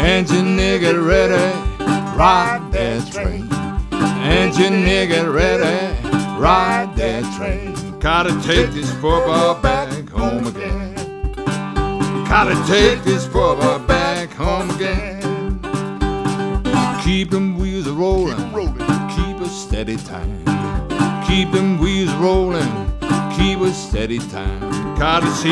Engineer, get ready, ride that train. Engineer, get ready, ride that train. Gotta take this football back home again. Gotta take this football back home again. Keep them wheels rolling, keep a steady time. Keep them wheels rolling, keep a steady time. Gotta see